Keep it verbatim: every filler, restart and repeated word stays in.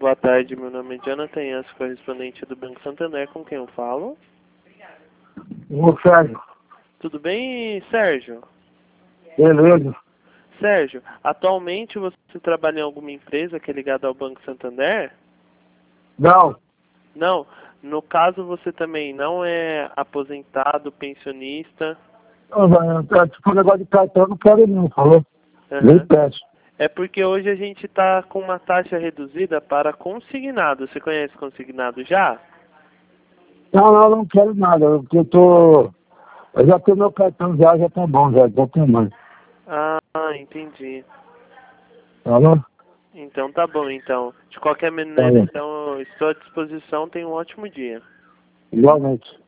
Boa tarde, meu nome é Jonathan Yance, correspondente do Banco Santander, com quem eu falo? Ô, Sérgio. Tudo bem, Sérgio? Beleza. Sérgio, atualmente você trabalha em alguma empresa que é ligada ao Banco Santander? Não. Não. No caso, você também não é aposentado, pensionista? Não, velho, tipo, negócio de cartão eu não quero não, falou? Nem Uhum. peço. É porque hoje a gente está com uma taxa reduzida para consignado. Você conhece consignado já? Não, não, não quero nada, porque eu tô... Eu já tenho meu cartão já, já tá bom, já, já tem mais. Ah, entendi. Falou? Então tá bom, então. De qualquer maneira, Falou. então, estou à disposição. Tenha um ótimo dia. Igualmente.